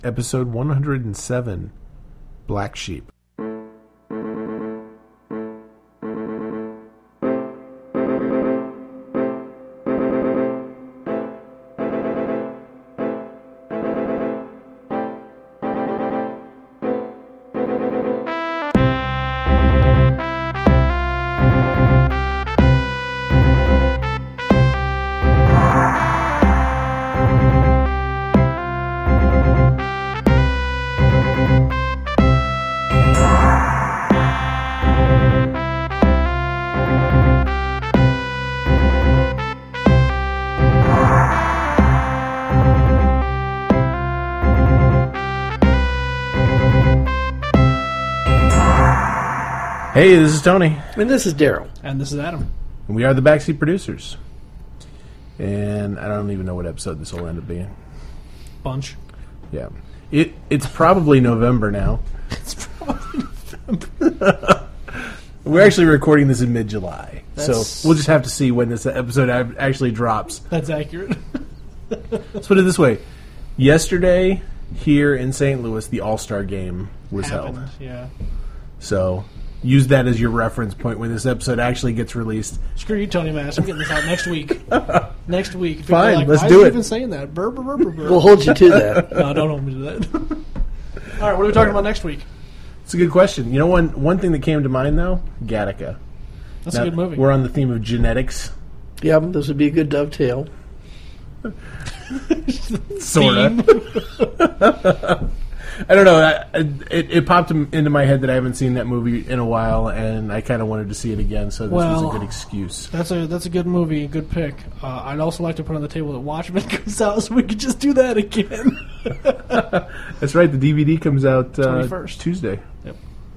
Episode 107, Black Sheep. Hey, this is Tony. And this is Daryl. And this is Adam. And we are the Backseat Producers. And I don't even know what episode this will end up being. Bunch. Yeah. It's probably November now. It's probably November. We're actually recording this in mid-July. So we'll just have to see when this episode actually drops. That's accurate. Let's put it this way. Yesterday, here in St. Louis, the All-Star Game was held. Yeah. So use that as your reference point when this episode actually gets released. Screw you, Tony Mass. I'm getting this out next week. Next week. People Fine, are like, let's why do are you it. even saying that? Burr, burr, burr, burr, burr. We'll hold you to that. No, don't hold me to that. All right, what are we talking about next week? It's a good question. You know, one thing that came to mind, though? Gattaca. That's Now, a good movie. We're on the theme of genetics. Yeah, this would be a good dovetail. Sort of. I don't know. It popped into my head that I haven't seen that movie in a while, and I kind of wanted to see it again, so this was a good excuse. That's a good movie, good pick. I'd also like to put on the table that Watchmen comes out, so we could just do that again. That's right. The DVD comes out 21st. Tuesday. Yep.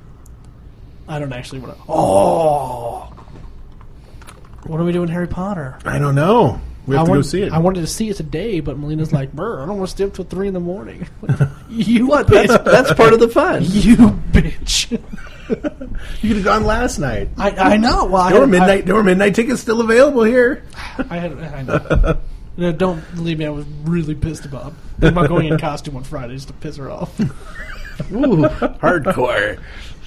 I don't actually want to... Oh! What are we doing, Harry Potter? I don't know. We have to go see it. I wanted to see it today, but Melina's like, "Brr, I don't want to stay up till 3 a.m." You What? bitch. That's part of the fun. You bitch. You could have gone last night. I know. Well, There were midnight tickets still available here. I know. No, don't believe me. I was really pissed about going in costume on Friday just to piss her off. Ooh, hardcore.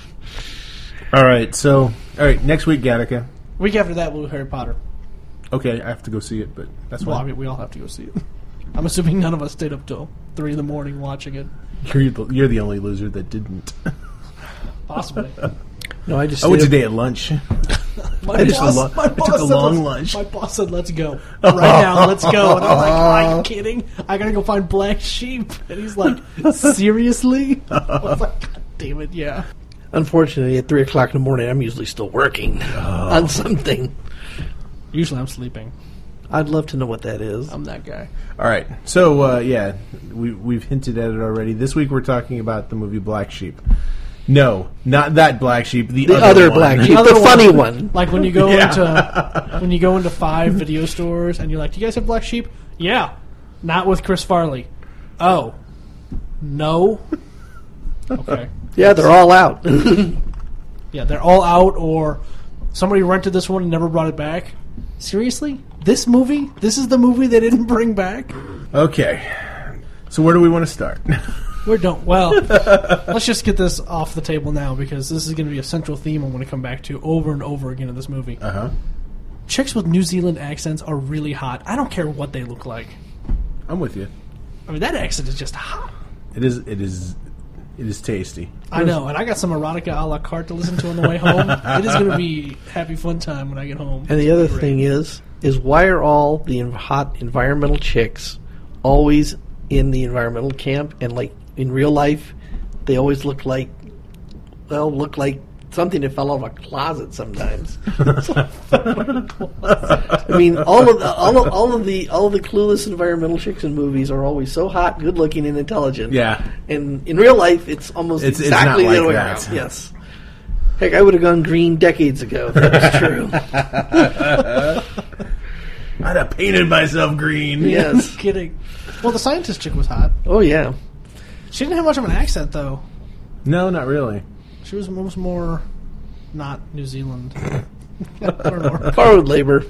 All right. Next week, Gattaca. Week after that, we'll do Harry Potter. Okay, I have to go see it, but that's Well, I fine. mean, we all have to go see it. I'm assuming none of us stayed up till 3 a.m. watching it. You're the only loser that didn't. Possibly. No, I just. I went today at lunch. My I took a said, long lunch. My boss said, "Let's go right now. Let's go." And I'm like, "Are you kidding? I gotta go find Black Sheep." And he's like, "Seriously?" I was like, "God damn it, yeah." Unfortunately, at 3 o'clock in the morning, I'm usually still working on something. Usually, I'm sleeping. I'd love to know what that is. I'm that guy. All right. So, we've hinted at it already. This week we're talking about the movie Black Sheep. No, not that Black Sheep. The other one. Black Sheep, the funny one. Like when you go into 5 video stores and you're like, "Do you guys have Black Sheep?" Yeah, not with Chris Farley. Oh, no. Okay. Yeah, they're all out. Yeah, they're all out, or somebody rented this one and never brought it back. Seriously? This movie? This is the movie they didn't bring back? Okay. So where do we want to start? Well, let's just get this off the table now, because this is going to be a central theme I'm going to come back to over and over again in this movie. Uh-huh. Chicks with New Zealand accents are really hot. I don't care what they look like. I'm with you. I mean, that accent is just hot. It is tasty. I know, and I got some erotica a la carte to listen to on the way home. It is going to be happy fun time when I get home. And the other Great. thing is why are all the hot environmental chicks always in the environmental camp, and like in real life, they always look like something that fell out of a closet sometimes. I mean, all of the clueless environmental chicks in movies are always so hot, good looking, and intelligent. Yeah. And in real life, it's almost It's exactly not the other like way that. around. Yes. Heck, I would have gone green decades ago if that was true. I'd have painted myself green. Yes. Kidding. Well, the scientist chick was hot. Oh, yeah. She didn't have much of an accent, though. No, not really. She was almost more not New Zealand. I don't know. Borrowed labor.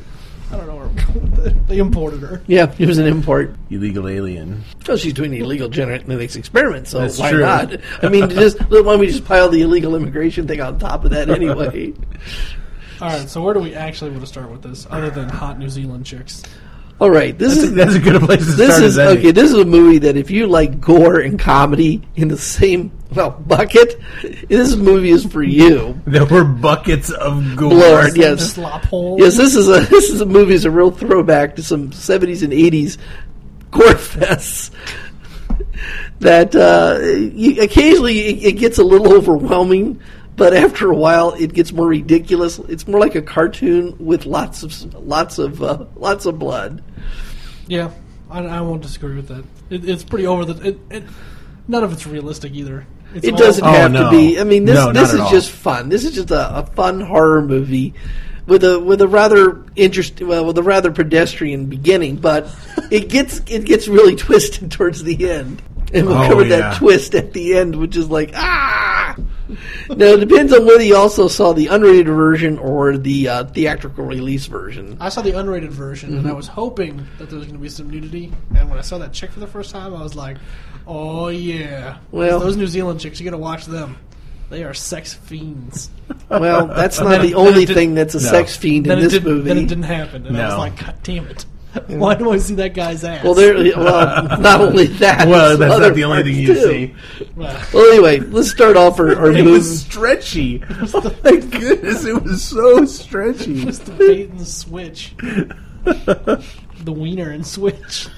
I don't know where I'm going with it. They imported her. Yeah, it was an import. Illegal alien. Well, she's doing the illegal genetics experiment, so That's why true. not? I mean, why don't we just pile the illegal immigration thing on top of that anyway? All right, so where do we actually want to start with this, other than hot New Zealand chicks? All right, that's a good place to this start. is okay. This is a movie that if you like gore and comedy in the same bucket, this movie is for you. There were buckets of gore. Lord, yes, Slop hole. yes. This is a movie is a real throwback to some 70s and 80s gore fests. That occasionally it gets a little overwhelming, but after a while it gets more ridiculous. It's more like a cartoon with lots of blood. Yeah, I won't disagree with that. It's pretty over the. None of it's realistic either. It's It all- doesn't have no. to be. I mean, this No, not this at is all. just fun. This is just a fun horror movie with a rather interesting, with a rather pedestrian beginning, but it gets really twisted towards the end, and we'll cover that twist at the end, which is like ah. Now it depends on whether you also saw the unrated version or the theatrical release version. I saw the unrated version, and I was hoping that there was going to be some nudity. And when I saw that chick for the first time, I was like, "Oh yeah!" Well- those New Zealand chicks, you got to watch them. They are sex fiends. Well, that's And not then the it- only then it did- thing that's a No. sex fiend in this movie. Then it didn't happen, and I was No. like, "God damn it! Why do I see that guy's ass?" Well, not only that. Well, there's that's other not the only thing parts, you too. see. Well, Well, anyway, let's start off our It movie. was stretchy. Oh my goodness, it was so stretchy. just the bait and switch, the wiener and switch.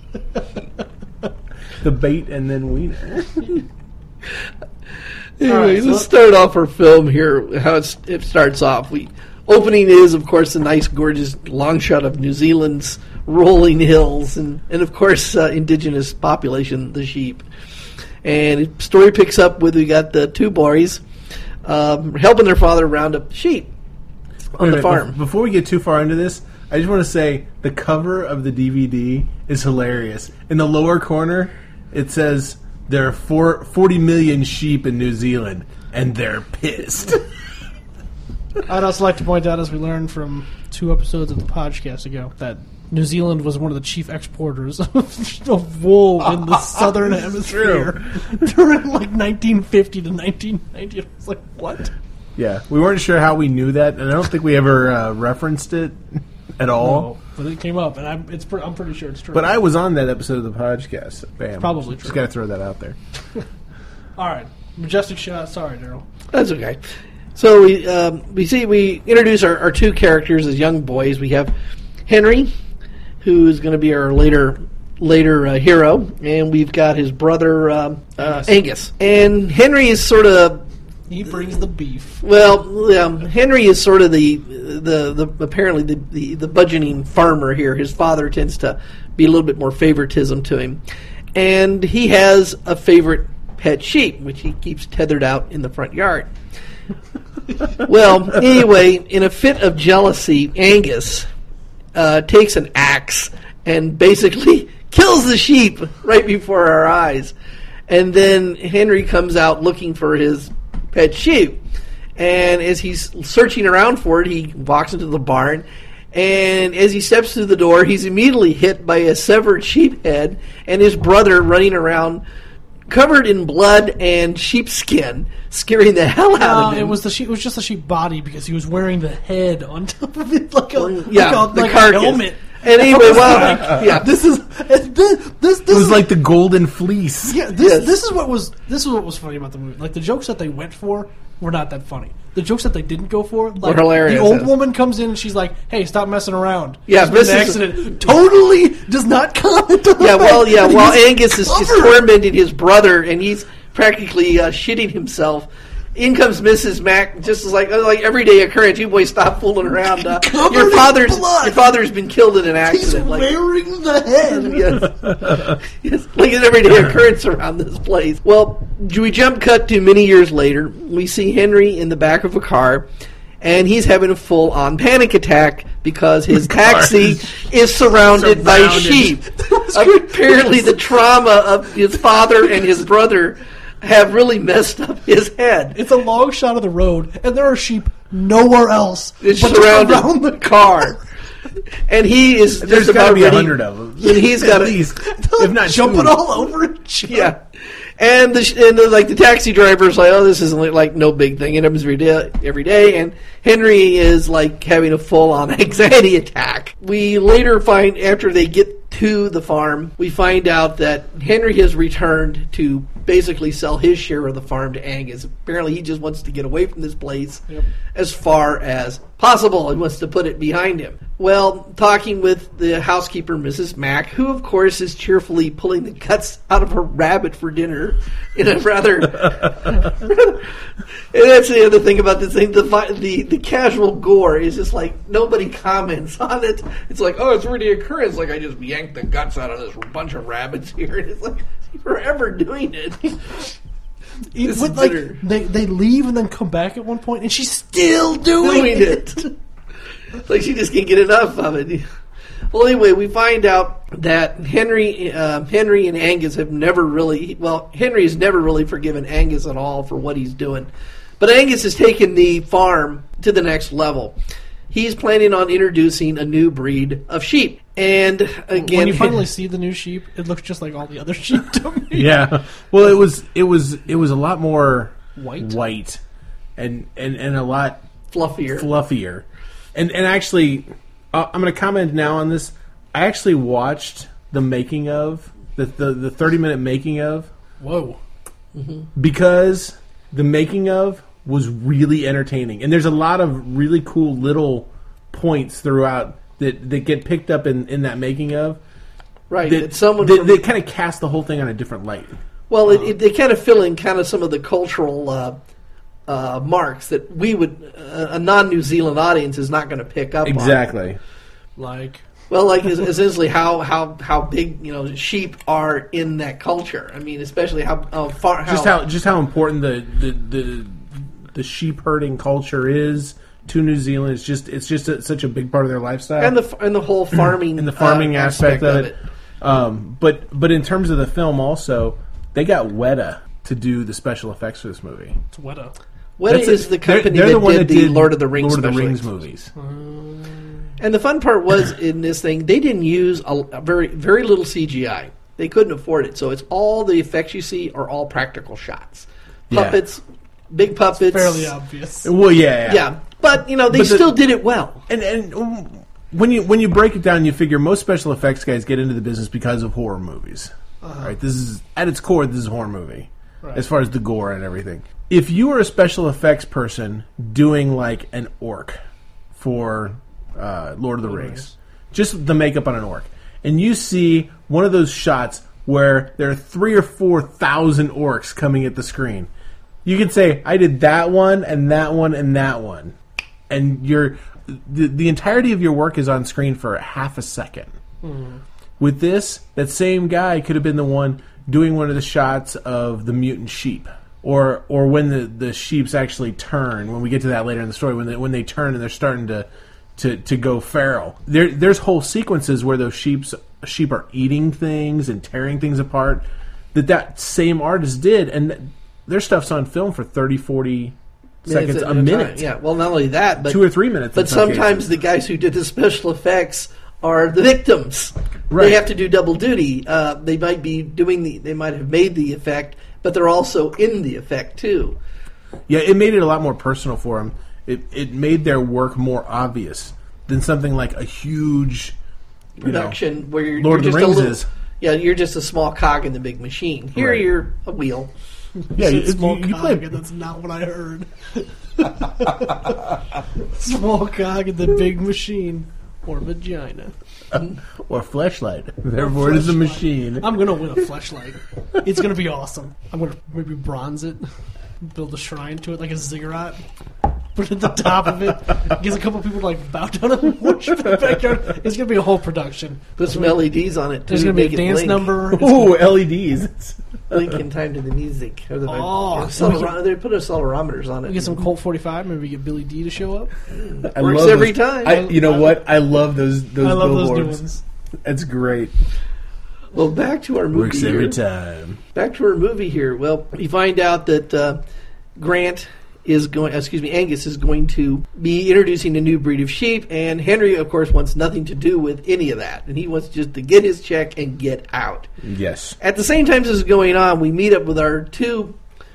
The bait and then wiener. Anyway, All right, let's so- start off our film here. How it starts off. Opening is, of course, a nice, gorgeous long shot of New Zealand's rolling hills and of course, indigenous population, the sheep. And the story picks up with we got the two boys helping their father round up sheep on the farm. Before we get too far into this, I just want to say the cover of the DVD is hilarious. In the lower corner, it says there are 40 million sheep in New Zealand, and they're pissed. I'd also like to point out, as we learned from 2 episodes of the podcast ago, that New Zealand was one of the chief exporters of wool in the southern hemisphere during like 1950 to 1990. I was like, what? Yeah, we weren't sure how we knew that, and I don't think we ever referenced it at all. No, but it came up, and I'm pretty sure it's true. But I was on that episode of the podcast. Bam. Probably Just true. got to throw that out there. All right, majestic shot. Sorry, Daryl. That's okay. So we introduce our two characters as young boys. We have Henry, who's going to be our later hero, and we've got his brother Angus. And Henry is sort of He brings the beef. Henry is sort of the apparently the budgeting farmer here. His father tends to be a little bit more favoritism to him, and he has a favorite pet sheep, which he keeps tethered out in the front yard. Well, anyway, in a fit of jealousy, Angus takes an axe and basically kills the sheep right before our eyes. And then Henry comes out looking for his pet sheep. And as he's searching around for it, he walks into the barn. And as he steps through the door, he's immediately hit by a severed sheep head and his brother running around covered in blood and sheepskin, scaring the hell out of him. It was the sheep. It was just the sheep body because he was wearing the head on top of it, like a the a carcass. helmet. And anyway, This is this It was like the golden fleece. yeah. This is what was funny about the movie. Like the jokes that they went for were not that funny. The jokes that they didn't go for, like Were hilarious, the old yes. woman comes in and she's like, "Hey, stop messing around." Yeah, There's been an Mrs. accident. Totally does not comment on Yeah, well, that. yeah. And While he's Angus is just covered. tormenting his brother, and he's practically shitting himself. In comes Mrs. Mack, just as like everyday occurrence. You boys, stop fooling around. Covered Your in father's blood. been killed in an He's accident. wearing the head. Yes, like an everyday occurrence around this place. Well, we jump cut to many years later. We see Henry in the back of a car, and he's having a full-on panic attack because his taxi is surrounded by sheep. Apparently, the trauma of his father and his brother have really messed up his head. It's a long shot of the road, and there are sheep nowhere else It's but surrounded around the car. And he is There's just got to about be ready. 100 of them. And he's got at least, if not jumping two. all over it. Yeah. And the taxi driver's like, oh, this isn't like no big thing. It happens every day. And Henry is like having a full-on anxiety attack. We later find, after they get to the farm, we find out that Henry has returned to basically sell his share of the farm to Angus. Apparently he just wants to get away from this place as far as possible. He wants to put it behind him. Well, talking with the housekeeper, Mrs. Mack, who of course is cheerfully pulling the guts out of her rabbit for dinner in a rather... And that's the other thing about this thing. The casual gore is just like nobody comments on it. It's like, oh, it's really occurrence. Like I just yanked the guts out of this bunch of rabbits here. And it's like, you're ever doing it. But, like, they leave and then come back at one point, and she's still doing it. Like she just can't get enough of it. Well, anyway, we find out that Henry and Angus have never really... Well, Henry has never really forgiven Angus at all for what he's doing. But Angus has taken the farm to the next level. He's planning on introducing a new breed of sheep. And again... When you finally see the new sheep, it looks just like all the other sheep to me. Yeah. Well, it was a lot more white and a lot fluffier. And actually, I'm going to comment now on this. I actually watched the making of, the 30-minute making of. Whoa. Because the making of was really entertaining. And there's a lot of really cool little points throughout that get picked up in that making of. Right. They kind of cast the whole thing on a different light. Well, they kind of fill in kind of some of the cultural marks that we would a non-New Zealand audience is not going to pick up on. Exactly. Like essentially how big sheep are in that culture. I mean, especially how far just how important the sheep herding culture is to New Zealand. It's just such a big part of their lifestyle and the whole farming and the farming aspect of it. But in terms of the film, also they got Weta to do the special effects for this movie. It's Weta. Weta is the company that did the Lord of the Rings movies. And the fun part was in this thing, they didn't use a very very little CGI. They couldn't afford it, so it's all the effects you see are all practical shots, puppets, big puppets. It's fairly obvious. Well, yeah. But they still did it well. And when you break it down, you figure most special effects guys get into the business because of horror movies. Right? This is at its core, this is a horror movie, as far as the gore and everything. If you were a special effects person doing like an orc for Lord of the Rings, just the makeup on an orc, and you see one of those shots where there are 3,000 or 4,000 orcs coming at the screen, you can say, I did that one and that one and that one, and the entirety of your work is on screen for half a second. With this, that same guy could have been the one doing one of the shots of the mutant sheep, or when the sheeps actually turn. When we get to that later in the story, when they turn and they're starting to go feral. There's whole sequences where those sheep are eating things and tearing things apart that same artist did, and their stuff's on film for 30, 40 seconds, a minute. Yeah, well, not only that, but 2 or 3 minutes. But sometimes the guys who did the special effects are the victims. Right. They have to do double duty. They might be they might have made the effect, but they're also in the effect too. Yeah, it made it a lot more personal for them. It made their work more obvious than something like a huge production where you're Lord of the Rings is. Yeah, you're just a small cog in the big machine. Here you're a wheel. Yeah, you play. That's not what I heard. Small cog in the big machine, or vagina, or fleshlight. Therefore, it is a machine. I'm gonna win a fleshlight. It's gonna be awesome. I'm gonna maybe bronze it, build a shrine to it like a ziggurat. Put it at the top of it. Gives a couple people to bow down and worship in the backyard. It's gonna be a whole production. Put some LEDs on it. There's gonna be a dance number. Ooh, LEDs. Link in time to the music. Or they put accelerometers on it. We get some Colt 45. Maybe we get Billy D to show up. Works every time. You know what? I love those I love billboards. those new ones. That's great. Well, back to our movie. Works every time. Back to our movie here. Well, we find out that Grant Angus is going to be introducing a new breed of sheep, and Henry, of course, wants nothing to do with any of that, and he wants just to get his check and get out. Yes. At the same time this is going on, we meet up with our two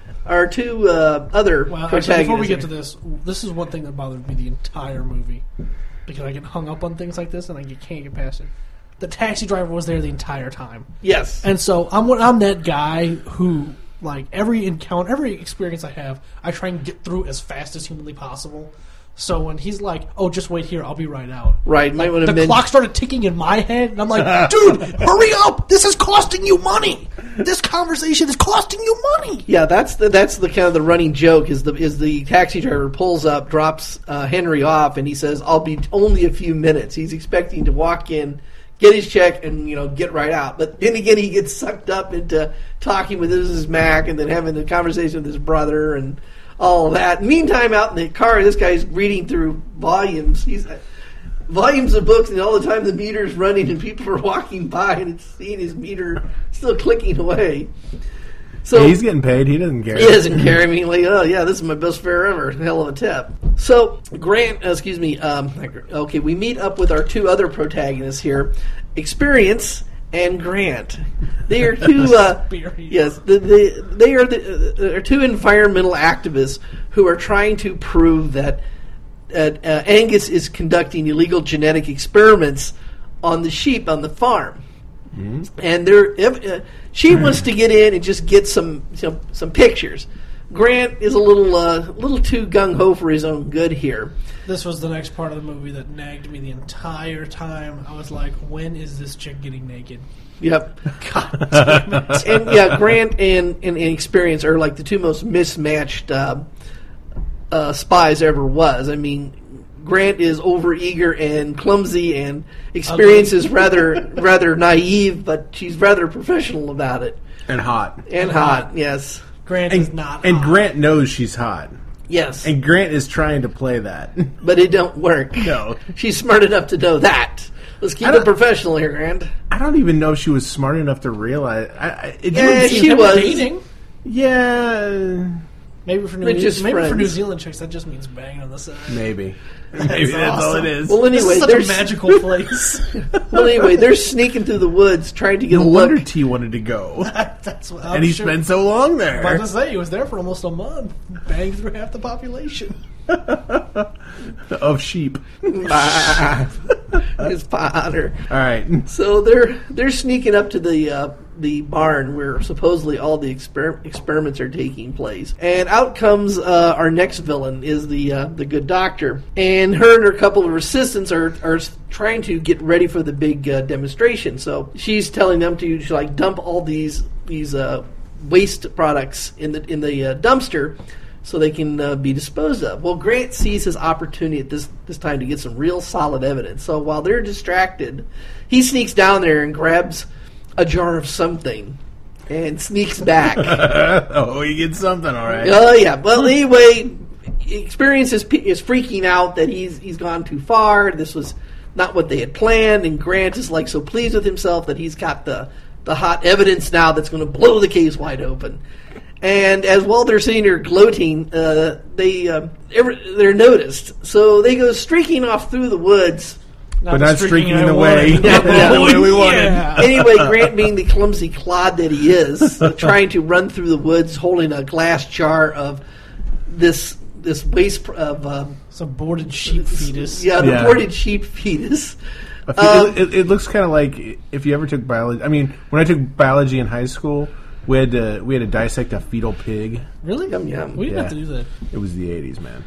other protagonists. Actually, before we get to this is one thing that bothered me the entire movie, because I get hung up on things like this and I can't get past it. The taxi driver was there the entire time. Yes. And so I'm that guy who, like, every encounter, every experience I have, I try and get through as fast as humanly possible. So when he's like, "Oh, just wait here, I'll be right out." Right. Might want to the clock started ticking in my head, and I'm like, "Dude, hurry up! This is costing you money. This conversation is costing you money." Yeah, that's the kind of the running joke is the taxi driver pulls up, drops Henry off, and he says, "I'll be only a few minutes." He's expecting to walk in, get his check, and get right out. But then again, he gets sucked up into talking with Mrs. Mack, and then having a conversation with his brother, and all of that. Meantime, out in the car, this guy's reading through volumes. Volumes of books, and all the time the meter's running, and people are walking by, and it's seeing his meter still clicking away. So he's getting paid. He doesn't care. He doesn't care. I mean, like, oh yeah, this is my best fare ever. Hell of a tip. So Grant, okay, we meet up with our two other protagonists here, Experience and Grant. They are two. Yes, they are two environmental activists who are trying to prove that Angus is conducting illegal genetic experiments on the sheep on the farm. Mm-hmm. And she wants to get in and just get some pictures. Grant is a little too gung ho for his own good here. This was the next part of the movie that nagged me the entire time. I was like, when is this chick getting naked? Yep. God damn it. And yeah, Grant and Experience are like the two most mismatched spies ever was. I mean, Grant is overeager and clumsy, and Experience is rather naive, but she's rather professional about it. And hot. And hot, yes. Grant is not hot. And Grant knows she's hot. Yes. And Grant is trying to play that. But it don't work. No. She's smart enough to know that. Let's keep it professional here, Grant. I don't even know if she was smart enough to realize. She was. Dating. Yeah. Maybe for New Zealand chicks, that just means banging on the side. Maybe that's all it is. Well, anyway, this is such a magical place. Well, anyway, they're sneaking through the woods trying to get no a look. wonder T wanted to go. That's what. And he spent so long there. I was about to say, he was there for almost a month, banged through half the population of sheep. His father. All right. So they're sneaking up to the barn where supposedly all the experiments are taking place, and out comes our next villain is the good doctor, and her and her couple of assistants are trying to get ready for the big demonstration. So she's telling them to dump all these waste products in the dumpster so they can be disposed of. Well, Grant sees his opportunity at this time to get some real solid evidence. So while they're distracted, he sneaks down there and grabs a jar of something and sneaks back. Oh, he gets something, all right. Oh, yeah. Well, anyway, Experience is freaking out that he's gone too far. This was not what they had planned, and Grant is so pleased with himself that he's got the hot evidence now that's going to blow the case wide open. And as while they're sitting there gloating, they're noticed. So they go streaking off through the woods. But not streaking in the way we wanted. Anyway, Grant, being the clumsy clod that he is, trying to run through the woods holding a glass jar of this waste of some boarded sheep fetus. The boarded sheep fetus. It looks kind of like if you ever took biology. I mean, when I took biology in high school, we had to dissect a fetal pig. Really? Yum yum. We didn't have to do that. It was the 80s, man.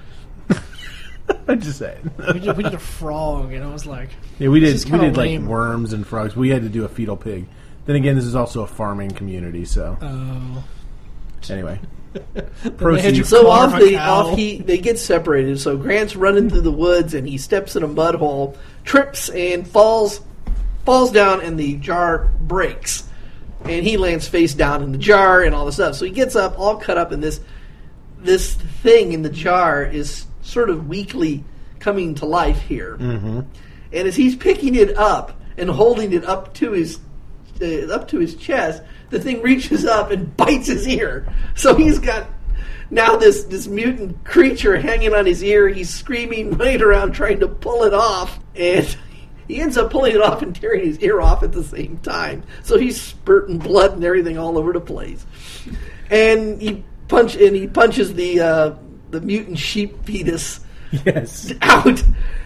I'm just saying. we did a frog, and it was like... Yeah, we did like worms and frogs. We had to do a fetal pig. Then again, this is also a farming community, so... Oh. Anyway. Proceed. So they get separated. So Grant's running through the woods, and he steps in a mud hole, trips, and falls down, and the jar breaks. And he lands face down in the jar and all this stuff. So he gets up, all cut up, and this thing in the jar is sort of weakly coming to life here. Mm-hmm. And as he's picking it up and holding it up to his chest, the thing reaches up and bites his ear. So he's got now this mutant creature hanging on his ear. He's screaming, running around trying to pull it off, and he ends up pulling it off and tearing his ear off at the same time. So he's spurting blood and everything all over the place. And he punches the mutant sheep fetus out.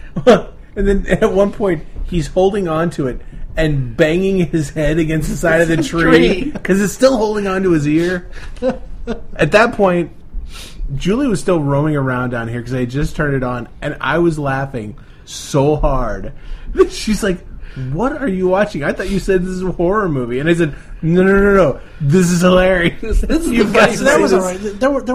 And then at one point, he's holding on to it and banging his head against the side of the tree because it's still holding on to his ear. At that point, Julie was still roaming around down here because I had just turned it on, and I was laughing so hard. She's like, "What are you watching? I thought you said this is a horror movie." And I said, No. This is hilarious. This is You've got to So that see was this. all right. There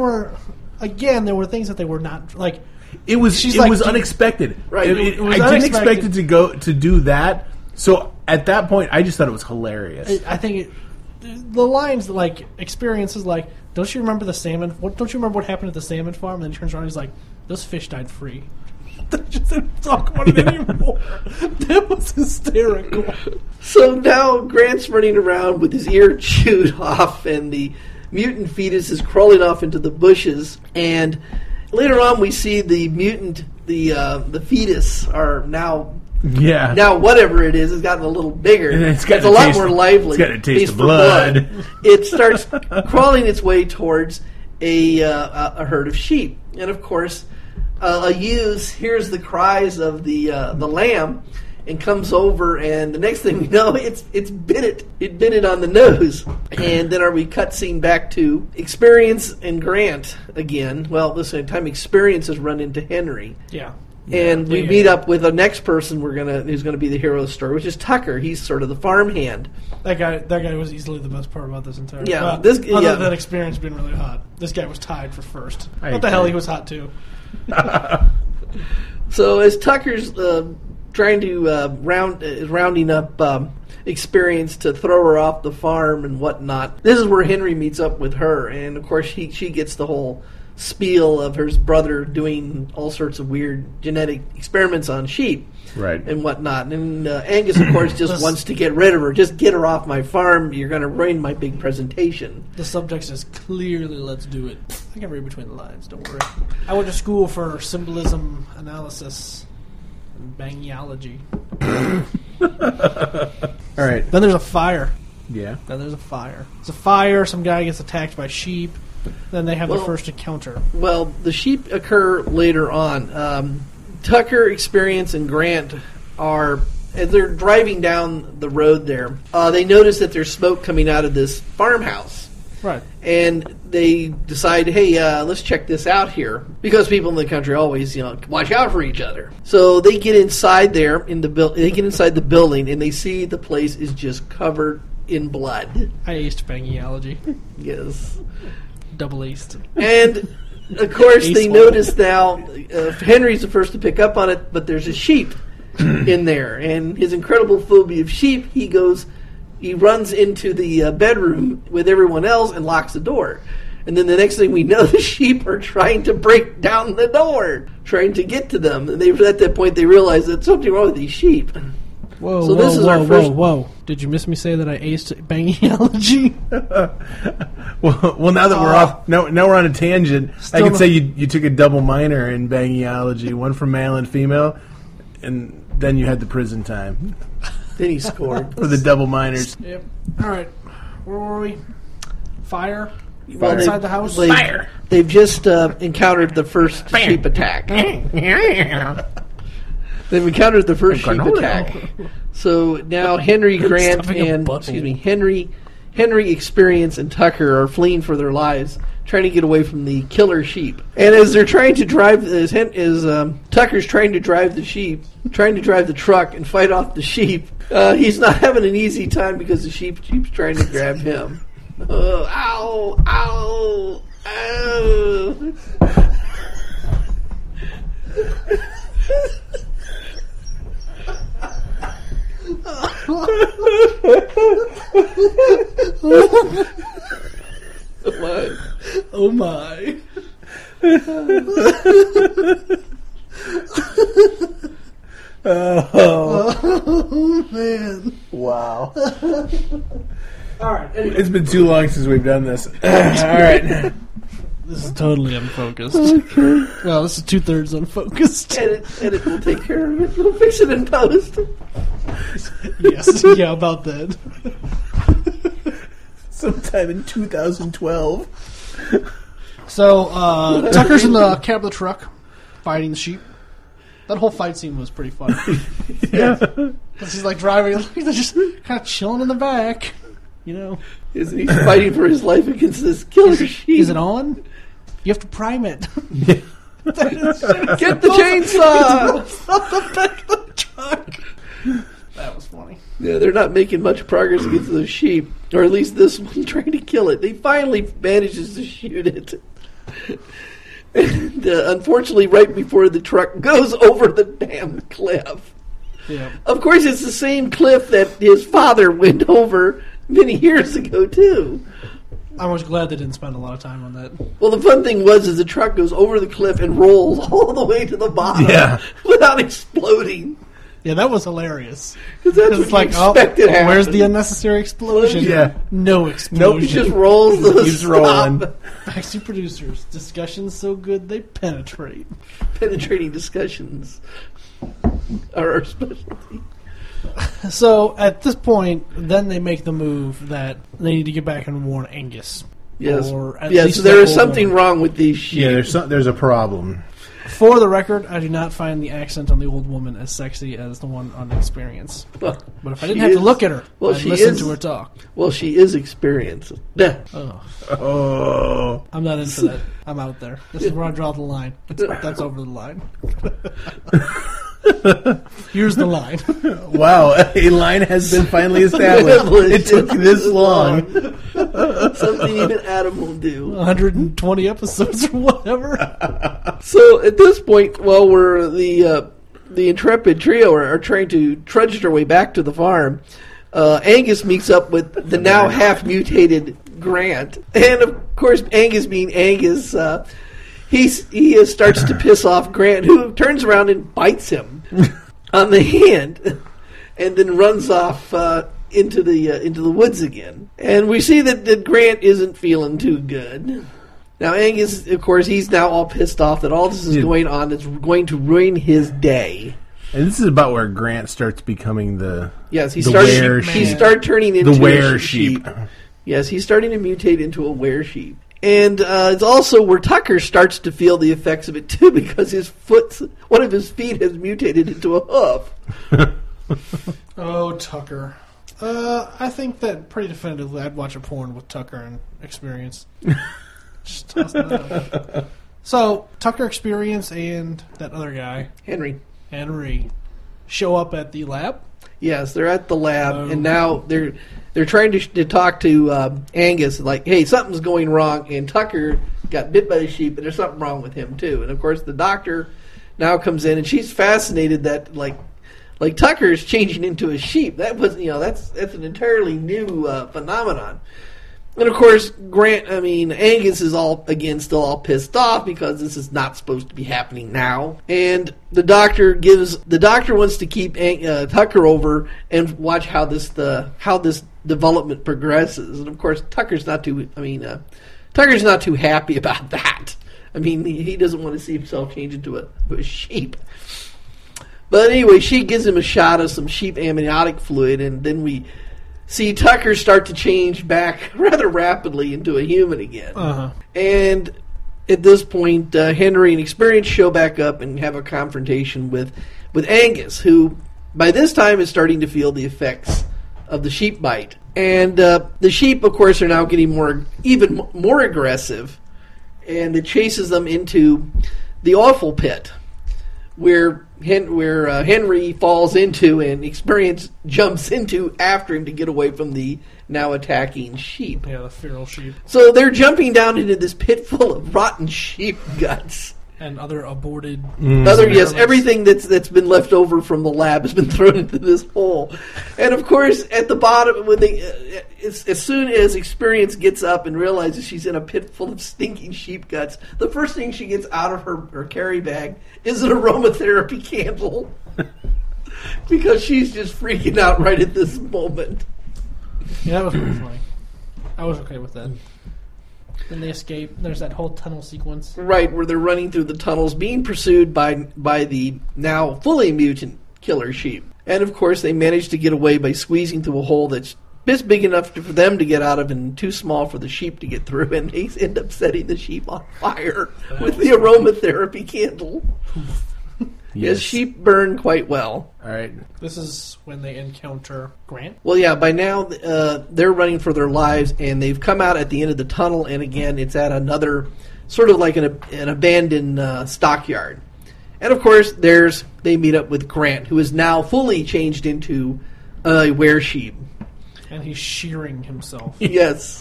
were things that they were not like. It was She's it like, was dude, unexpected. right, it was I didn't expect unexpected. it to do that. So at that point, I just thought it was hilarious. I think the lines like experiences like, "Don't you remember the salmon? Don't you remember what happened at the salmon farm?" And then he turns around and he's like, "Those fish died free." They just didn't talk about it anymore. That was hysterical. So now Grant's running around with his ear chewed off, and the mutant fetus is crawling off into the bushes. And later on, we see the mutant, the fetus, are now whatever it is, has gotten a little bigger. It's got a lot more lively. It's got a taste of for blood. It starts crawling its way towards a herd of sheep, and of course, a ewe hears the cries of the lamb and comes over, and the next thing we know, it bit it on the nose. And then we cutscene back to Experience and Grant again. Well, this time Experience has run into Henry. Yeah. And we meet up with the next person who's gonna be the hero of the story, which is Tucker. He's sort of the farmhand. That guy was easily the best part about this entire. Yeah, other than Experience being really hot, this guy was tied for first. What the hell, he was hot too. So as Tucker's trying to rounding up Experience to throw her off the farm and whatnot, this is where Henry meets up with her, and of course she gets the whole spiel of her brother doing all sorts of weird genetic experiments on sheep, right, and whatnot. And Angus, of course, just wants to get rid of her. Just get her off my farm. You're going to ruin my big presentation. The subject says clearly, "Let's do it." I can read between the lines. Don't worry. I went to school for symbolism analysis and bangiology. All right. Then there's a fire. Yeah. Then there's a fire. There's a fire. Some guy gets attacked by sheep. Then they have their first encounter. Well, the sheep occur later on. Tucker, Experience, and Grant are, as they're driving down the road there, they notice that there's smoke coming out of this farmhouse. Right. And they decide, hey, let's check this out here. Because people in the country always, watch out for each other. So they get inside there, they get inside the building, and they see the place is just covered in blood. I aced bangiology. Yes. Double aced. And, of course, they notice now, Henry's the first to pick up on it, but there's a sheep in there. And his incredible phobia of sheep, he runs into the bedroom with everyone else and locks the door. And then the next thing we know, the sheep are trying to break down the door, trying to get to them. And at that point, they realize that something wrong with these sheep. Whoa, so this is our first. Whoa! Did you miss me say that I aced bangiology? well, now that we're off, now we're on a tangent. I can say you took a double minor in bangiology, one for male and female, and then you had the prison time. Then he scored for the double minors. Yep. All right, where were we? Fire. Well, inside the house. Fire. They've just encountered the first sheep attack. They've encountered the first sheep attack. So now Henry, Grant, and Henry, Experience, and Tucker are fleeing for their lives, trying to get away from the killer sheep. And as they're trying to drive, Tucker's trying to drive the sheep, trying to drive the truck and fight off the sheep, he's not having an easy time because the sheep's trying to grab him. Ow! Ow! Ow! Oh my! Oh man! Wow! All right, anyway. It's been too long since we've done this. All right. This is totally unfocused. Okay. Well, this is 2/3 unfocused. Edit will take care of it. We'll fix it in post. Yes, yeah, about that. Sometime in 2012. So, Tucker's in the cab of the truck, fighting the sheep. That whole fight scene was pretty funny. Yeah. Because he's like driving, they're just kind of chilling in the back, you know. He's fighting for his life against this killer sheep. Is it on? You have to prime it. Get the chainsaw! Off the back of the truck. That was funny. Yeah, they're not making much progress against the sheep, or at least this one trying to kill it. He finally manages to shoot it. And unfortunately, right before the truck goes over the damn cliff. Yeah. Of course, it's the same cliff that his father went over many years ago, too. I was glad they didn't spend a lot of time on that. Well, the fun thing was is the truck goes over the cliff and rolls all the way to the bottom without exploding. Yeah, that was hilarious. Because that's what it's like, expected happen. Where's the unnecessary explosion? Yeah. No explosion. Nope, he just rolls the Keeps rolling. Backseat producers. Discussions so good they penetrate. Penetrating discussions are our specialty. So, at this point, then they make the move that they need to get back and warn Angus. Yes. Or at Yes, least there the is old something woman. wrong with these sheep. Yeah, there's a problem. For the record, I do not find the accent on the old woman as sexy as the one on Experience. Well, But if I didn't have to look at her, I'd she listen is- to her talk. Well, she is experienced. Yeah. Oh, Oh. I'm not into that. I'm out there. This is where I draw the line. That's over the line. Here's the line. Wow, a line has been finally established. It took this long. Something even Adam will do. 120 episodes or whatever. So at this point, while we're the intrepid trio are trying to trudge their way back to the farm, Angus meets up with the now half mutated Grant, and of course, Angus being Angus, he starts to piss off Grant, who turns around and bites him on the hand, and then runs off into the woods again. And we see that Grant isn't feeling too good. Now Angus, of course, he's now all pissed off that all this is going on. That's going to ruin his day. And this is about where Grant starts becoming the Yes, he were-sheep. started turning into the a were-sheep. Yes, he's starting to mutate into a were-sheep. And it's also where Tucker starts to feel the effects of it too, because one of his feet has mutated into a hoof. Oh, Tucker. I think that pretty definitively I'd watch a porn with Tucker and Experience. Just toss that out. So, Tucker, Experience, and that other guy, Henry, show up at the lab. Yes, they're at the lab, and now they're trying to talk to Angus, like, hey, something's going wrong, and Tucker got bit by the sheep, and there's something wrong with him too. And of course, the doctor now comes in, and she's fascinated that like Tucker is changing into a sheep. That was that's an entirely new phenomenon. And of course, Angus is still all pissed off because this is not supposed to be happening now. And the doctor wants to keep Tucker over and watch how this development progresses. And of course, Tucker's not too happy about that. I mean, he doesn't want to see himself change into a sheep. But anyway, she gives him a shot of some sheep amniotic fluid, and then we see Tucker start to change back rather rapidly into a human again. Uh-huh. And at this point, Henry and Experience show back up and have a confrontation with Angus, who by this time is starting to feel the effects of the sheep bite. And the sheep, of course, are now getting even more aggressive, and it chases them into the offal pit, where Henry falls into and Experience jumps into after him to get away from the now attacking sheep. Yeah, the feral sheep. So they're jumping down into this pit full of rotten sheep guts. And other aborted... Everything that's been left over from the lab has been thrown into this hole. And of course, at the bottom, as soon as Experience gets up and realizes she's in a pit full of stinking sheep guts, the first thing she gets out of her carry bag is an aromatherapy candle. Because she's just freaking out right at this moment. Yeah, that was pretty funny. I was okay with that. Then they escape. There's that whole tunnel sequence. Right, where they're running through the tunnels, being pursued by the now fully mutant killer sheep. And of course, they manage to get away by squeezing through a hole that's just big enough for them to get out of and too small for the sheep to get through. And they end up setting the sheep on fire with the aromatherapy candle. Yes, sheep burn quite well. All right. This is when they encounter Grant. Well, yeah, by now they're running for their lives, and they've come out at the end of the tunnel, and again, it's at another, sort of like an abandoned stockyard. And of course, they meet up with Grant, who is now fully changed into a were-sheep. And he's shearing himself. Yes.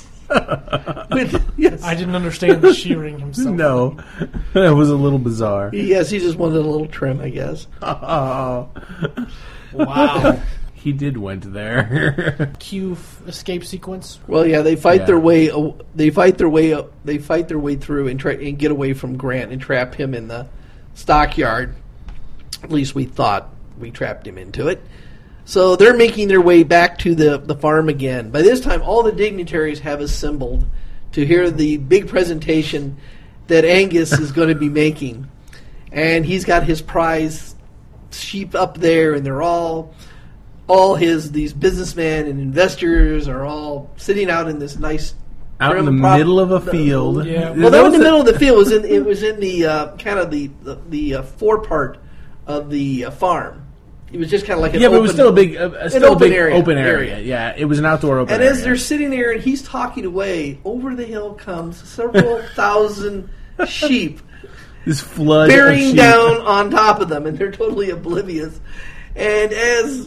Yes. I didn't understand the shearing himself. No, that was a little bizarre. Yes, he just wanted a little trim, I guess. Oh, Wow. he did went there. Cue escape sequence. Well, yeah, they fight Yeah. their way. They fight their way through and try and get away from Grant and trap him in the stockyard. At least we thought we trapped him into it. So they're making their way back to the farm again. By this time, all the dignitaries have assembled to hear the big presentation that Angus is going to be making. And he's got his prize sheep up there, and they're all these businessmen and investors are all sitting out in this nice Out in the middle of a field. Yeah. Well, that was in the middle of the field. It was in the kind of the forepart of the farm. It was just kind of like an but it was open- still a big, area. open area. Yeah, it was an outdoor open And area. as they're sitting there and he's talking away, over the hill comes several thousand sheep this flood of bearing sheep. down on top of them, and they're totally oblivious. And as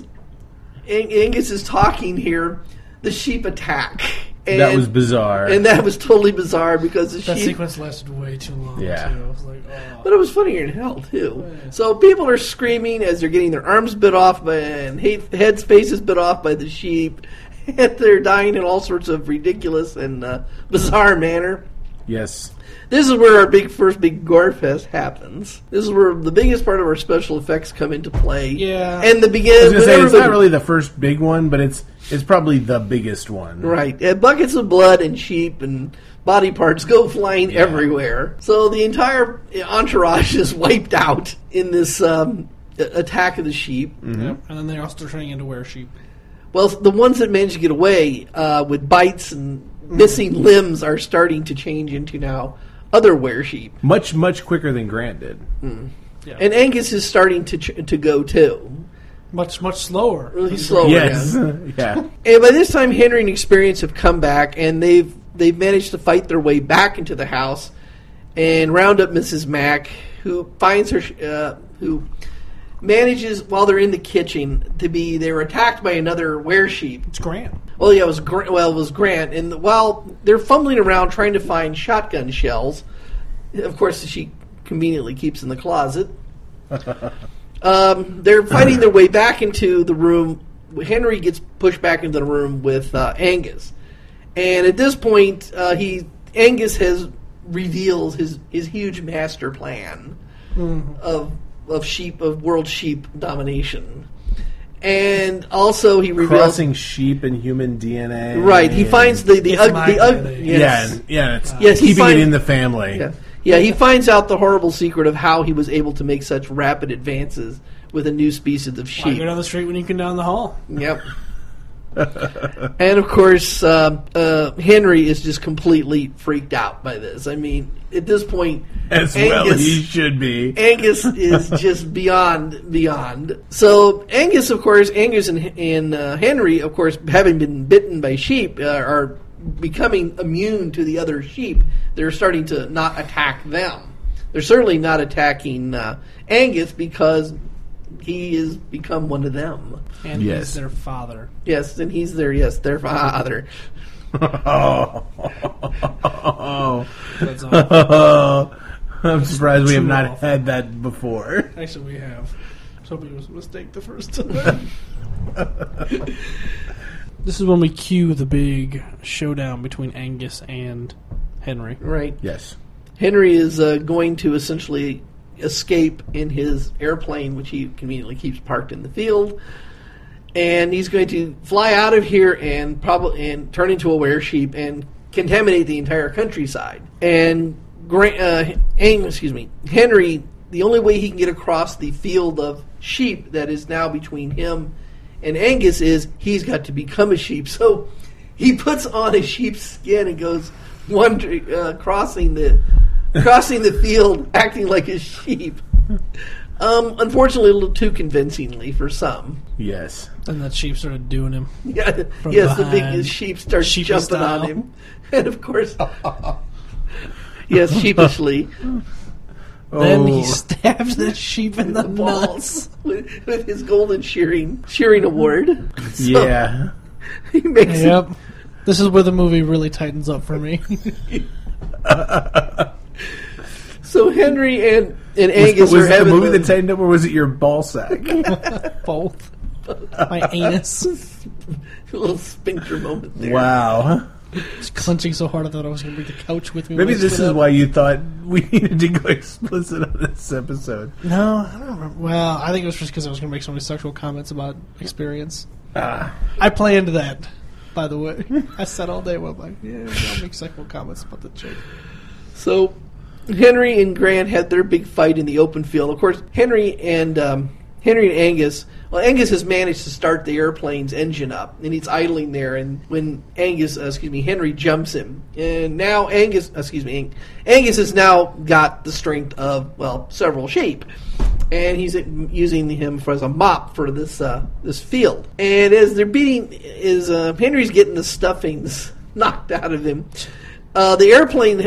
Angus is talking here, the sheep attack. And, That was bizarre. And that was totally bizarre because the That sheep... sequence lasted way too long, Yeah. too. I was like, oh. But it was funnier in hell, too. Yeah. So people are screaming as they're getting their arms bit off and heads, faces bit off by the sheep. And they're dying in all sorts of ridiculous and bizarre manner. Yes. This is where our first big gore fest happens. This is where the biggest part of our special effects come into play. Yeah. And the I was beginning... going to say, it's not really the first big one, but it's probably the biggest one. Right. And buckets of blood and sheep and body parts go flying everywhere. So the entire entourage is wiped out in this attack of the sheep. Mm-hmm. Yep. And then they're all still turning into were-sheep. Well, the ones that manage to get away with bites and missing limbs are starting to change into now other were-sheep. Much, much quicker than Grant did. Yeah. And Angus is starting to go too. Much, much slower. Really slow. Yes. Yeah. Yeah. And by this time, Henry and Experience have come back, and they've managed to fight their way back into the house and round up Mrs. Mack, who finds her, who manages while they're in the kitchen they were attacked by another were-sheep. It's Grant. Well, yeah, it was Grant, and while they're fumbling around trying to find shotgun shells, of course she conveniently keeps in the closet. They're fighting their way back into the room. Henry gets pushed back into the room with Angus, and at this point, Angus has reveals his huge master plan of world sheep domination, and also he reveals Crossing sheep and human DNA. right. He finds the It's my DNA. yes. Yeah. It's Yes, he keeping find- it in the family. Yeah, he finds out the horrible secret of how he was able to make such rapid advances with a new species of Why sheep. go down the street when you can down the hall? Yep. And of course, Henry is just completely freaked out by this. I mean, at this point, As well as he should be. Angus is just beyond. So Angus and Henry, of course, having been bitten by sheep, are becoming immune to the other sheep. They're starting to not attack them. They're certainly not attacking Angus because he has become one of them. And Yes. he's their father. Yes, and he's their father. Oh. That's all. I'm surprised we have Too not off. had that before. Actually, we have. I was hoping it was a mistake the first time. This is when we cue the big showdown between Angus and Henry. Right. Yes. Henry is going to essentially escape in his airplane, which he conveniently keeps parked in the field. And he's going to fly out of here and turn into a were-sheep and contaminate the entire countryside. And Henry, the only way he can get across the field of sheep that is now between him and Angus is he's got to become a sheep. So he puts on a sheep's skin and goes crossing the field, acting like a sheep. Unfortunately, a little too convincingly for some. Yes. And that sheep started doing him. Yeah, From yes, the behind. big sheep starts Sheepy jumping style. on him. And of course, yes, sheepishly, Then he Oh. stabs the sheep in the balls nuts. with his golden shearing award. So Yeah. he makes it. Yep. This is where the movie really tightens up for me. So Henry and Angus was are it the having movie the- that tightened up, or was it your ball sack? Both. My anus. a little sphincter moment there. Wow. Just clenching so hard I thought I was going to bring the couch with me. Maybe when I this stood is up. why you thought we needed to go explicit on this episode. No, I don't remember. Well, I think it was just because I was going to make so many sexual comments about experience. Ah. I planned that, by the way. I said all day, well, I'm like, yeah, I'll make sexual comments about the chick. So Henry and Grant had their big fight in the open field. Of course, Henry and Angus. Well, Angus has managed to start the airplane's engine up, and he's idling there. And when Henry jumps him, and now Angus has now got the strength of several sheep, and he's using him as a mop for this field. And as they're Henry's getting the stuffings knocked out of him. The airplane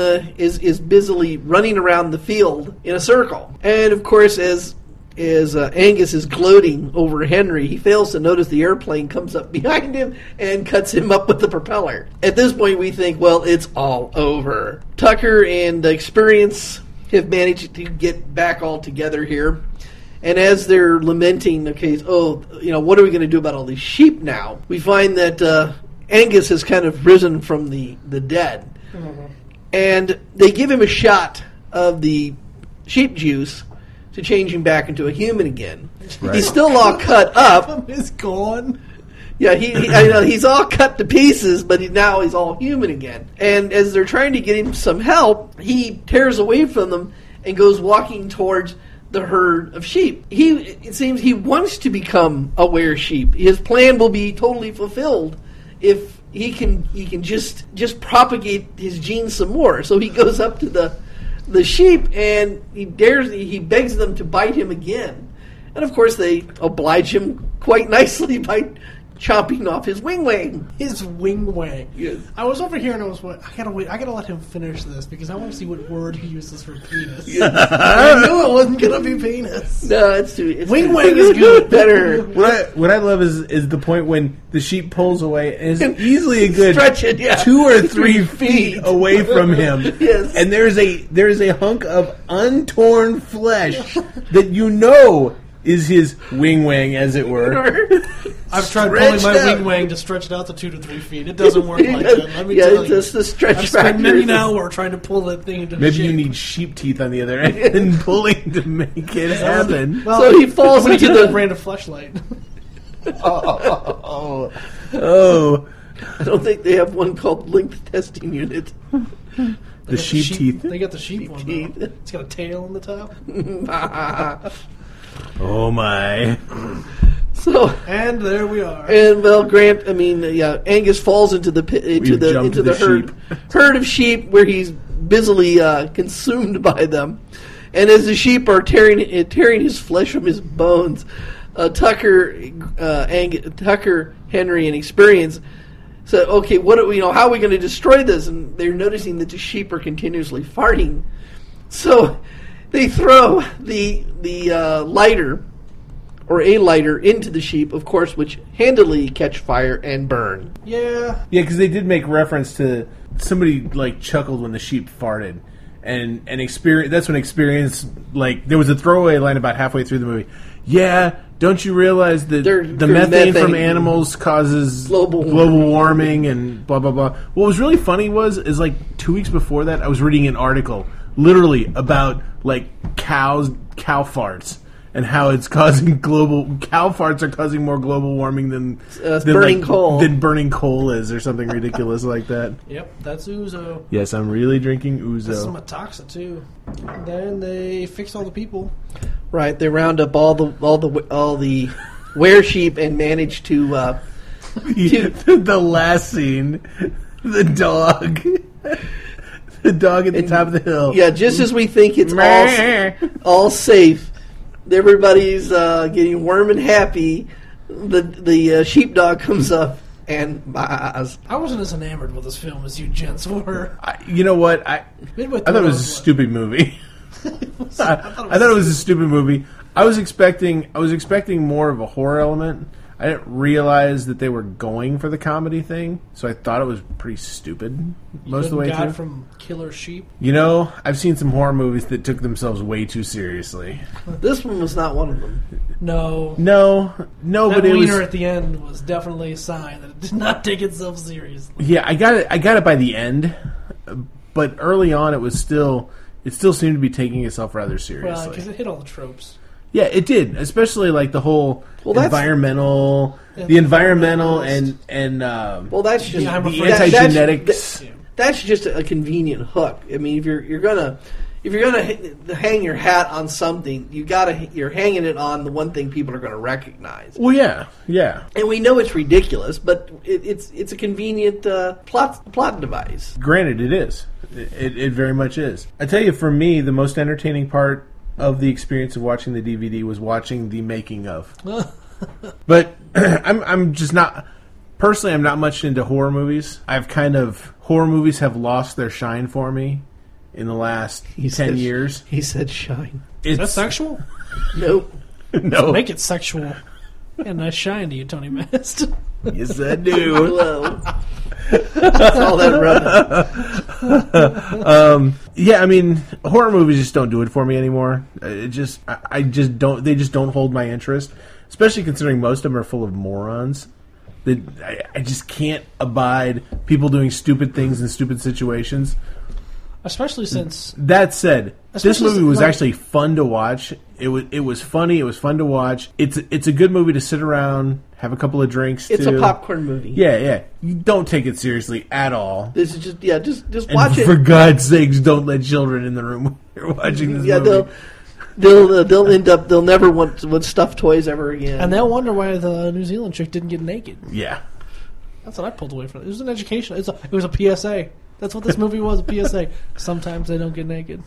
is busily running around the field in a circle, and of course, as Angus is gloating over Henry, he fails to notice the airplane comes up behind him and cuts him up with the propeller. At this point, we think, well, it's all over. Tucker and Experience have managed to get back all together here, and as they're lamenting, what are we going to do about all these sheep now? We find that Angus has kind of risen from the dead. Mm-hmm. And they give him a shot of the sheep juice to change him back into a human again. Right. He's still all cut up. It's gone. Yeah, I know he's all cut to pieces, but now he's all human again. And as they're trying to get him some help, he tears away from them and goes walking towards the herd of sheep. It seems he wants to become a were-sheep. His plan will be totally fulfilled if he can just propagate his genes some more. So he goes up to the sheep and he begs them to bite him again. And of course they oblige him quite nicely by chopping off his wing. His wing wang. Yes. I was over here and I was I gotta wait. I gotta let him finish this because I want to see what word he uses for penis. I knew it wasn't gonna be penis. No, it's Wing too wang is good. better. What I love is the point when the sheep pulls away and is easily a good Stretch it, yeah. 2 or 3 feet away from him. Yes. And there's a hunk of untorn flesh that is his wing wang, as it were. I've tried pulling my Stretched out. wing wang to stretch it out to 2 to 3 feet. It doesn't work like that. Let me Yeah, tell it's you. just the stretch I've spent factor. many an hour trying to pull that thing into Maybe you shape. need sheep teeth on the other end and pulling to make it happen. Well, So he falls I'm gonna into get the- a brand of fleshlight. Oh, I don't think they have one called length testing unit. the sheep teeth. They got the sheep one. teeth. Though. It's got a tail on the top. Oh my! So And there we are. Angus falls into the We've jumped to the herd of sheep where he's busily consumed by them, and as the sheep are tearing his flesh from his bones, Tucker, Henry, and Experience said, "Okay, how are we going to destroy this?" And they're noticing that the sheep are continuously farting, so they throw the lighter. Or a lighter into the sheep, of course, which handily catch fire and burn. Yeah. Yeah, because they did make reference to somebody chuckled when the sheep farted, and Experience. That's when Experience there was a throwaway line about halfway through the movie. Yeah, don't you realize that They're the methane from methane. animals causes Global warming and blah blah blah. What was really funny is 2 weeks before that I was reading an article literally about cow farts. and how it's causing cow farts are causing more global warming than burning coal. than burning coal is, or something ridiculous like that. Yep, that's Ouzo. Yes, I'm really drinking That's some Ouzo. Metaxa too. And then they fix all the people. Right, they round up all the were sheep and manage to The last scene, the dog. The dog at the top of the hill. yeah, just as we think it's all safe, everybody's getting warm and happy. The sheepdog comes up and bahs. I wasn't as enamored with this film as you gents were. You know what? I Midway thought through, it was a stupid movie. I thought it was a stupid movie. I was expecting more of a horror element. I didn't realize that they were going for the comedy thing, so I thought it was pretty stupid most of the way God through. from Killer Sheep. You know, I've seen some horror movies that took themselves way too seriously. This one was not one of them. No. No, That but it was. wiener at the end was definitely a sign that it did not take itself seriously. Yeah, I got it by the end, but early on it still seemed to be taking itself rather Well, seriously. because it hit all the tropes. Yeah, it did, especially like the whole that's- environmental, Yeah, the environmental environmentalist. and Well, that's just Yeah, I'm the afraid- anti-genetics. That's just a convenient hook. I mean, if you're gonna hang your hat on something, you're hanging it on the one thing people are going to recognize. Well, yeah. And we know it's ridiculous, but it's a convenient plot device. Granted, it is. It very much is. I tell you, for me, the most entertaining part of the experience of watching the DVD was watching the making of. But I'm just not. Personally, I'm not much into horror movies. Horror movies have lost their shine for me in the last 10 years. He said shine. Is that sexual? Nope. No. Make it sexual. And nice shine to you, Tony Mast. Yes, I do. Hello. That's all that brother. Yeah, I mean, horror movies just don't do it for me anymore. I just don't. They just don't hold my interest, especially considering most of them are full of morons. I just can't abide people doing stupid things in stupid situations. Especially since... That said, this Especially movie was like- actually fun to watch. It was funny. It was fun to watch. It's a good movie to sit around, have a couple of drinks. It's a popcorn movie. Yeah. You don't take it seriously at all. This is just And watch it. for God's sakes, don't let children in the room when you're watching this Yeah, movie. they'll never want stuffed toys ever again. And they'll wonder why the New Zealand chick didn't get naked. Yeah. That's what I pulled away from it. It was an education. It was a PSA. That's what this movie was, a PSA. Sometimes they don't get naked.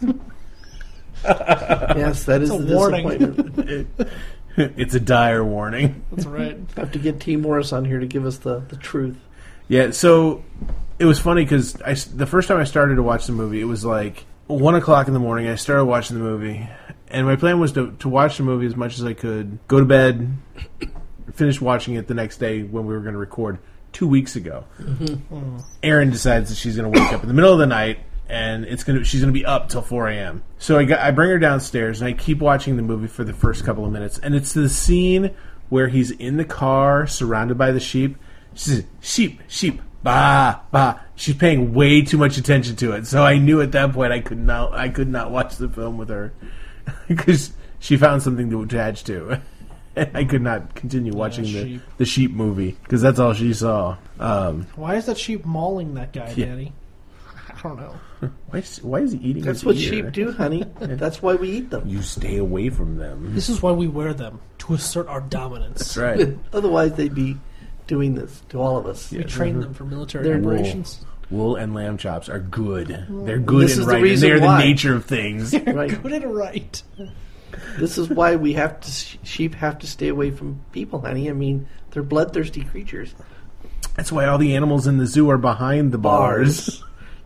Yes, that is It's a the warning. disappointment. It's a dire warning. That's right. Have to get T. Morris on here to give us the truth. Yeah, so it was funny because the first time I started to watch the movie, it was like 1 o'clock in the morning. I started watching the movie, and my plan was to watch the movie as much as I could, go to bed, finish watching it the next day when we were going to record 2 weeks ago. Mm-hmm. Erin decides that she's going to wake up in the middle of the night, and she's going to be up till 4 a.m. So I bring her downstairs, and I keep watching the movie for the first couple of minutes, and it's the scene where he's in the car surrounded by the sheep. She says, sheep, bah, bah. She's paying way too much attention to it, so I knew at that point I could not watch the film with her because she found something to attach to. I could not continue watching sheep. the sheep movie because that's all she saw. Why is that sheep mauling that guy, Yeah. Daddy? I don't know. Why is he eating? That's his what ear? sheep do, honey. That's why we eat them. You stay away from them. This is why we wear them, to assert our dominance. That's right. Otherwise, they'd be doing this to all of us. We train them for military They're operations. Wool and lamb chops are good. They're good This and is the right. And reason they're why. the nature of things. Right. Good and right. This is why we have to. Sheep have to stay away from people, honey. I mean, they're bloodthirsty creatures. That's why all the animals in the zoo are behind the bars.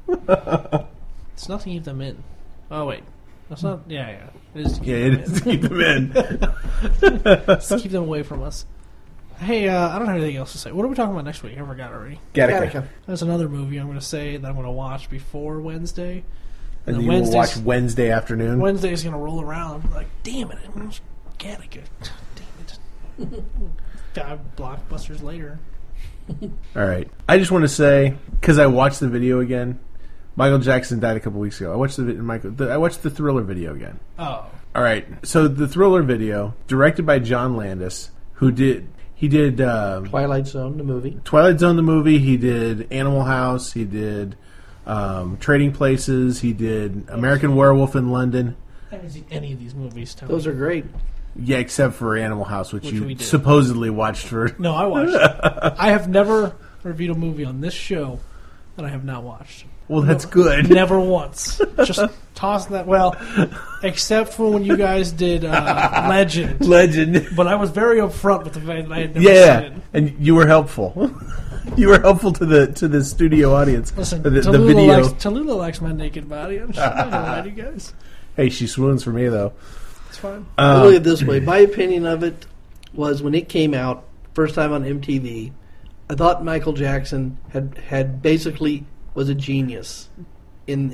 It's not to keep them in. Oh, wait. That's not... Yeah. It is to keep Yeah, them it is to keep them in. It's to keep them away from us. Hey, I don't have anything else to say. What are we talking about next week? I forgot already. Gattaca. There's another movie I'm going to say that I'm going to watch before Wednesday. And then you will watch Wednesday afternoon. Wednesday's going to roll around. I'm like, damn it. Gattaca. Damn it. 5 blockbusters later. All right. I just want to say, because I watched the video again, Michael Jackson died a couple weeks ago. I watched the Thriller video again. Oh. All right. So the Thriller video, directed by John Landis, he did Twilight Zone, the movie. Twilight Zone, the movie. He did Animal House. He did Trading Places. He did American Werewolf in London. I haven't seen any of these movies. Tony. Those are great. Yeah, except for Animal House, which we you did. supposedly watched for. No, I watched it. I have never reviewed a movie on this show that I have not watched. Well, that's good. Never once. Just tossing that. Well, except for when you guys did Legend. Legend. But I was very upfront with the fact that I had never Yeah, seen it. and you were helpful. You were helpful to the studio audience. Listen, the Tallulah video. Tallulah likes my naked body. I'm just not gonna lie to you guys. Hey, she swoons for me though. It's fine. I'll look at it this way. My opinion of it was when it came out, first time on MTV, I thought Michael Jackson had basically was a genius in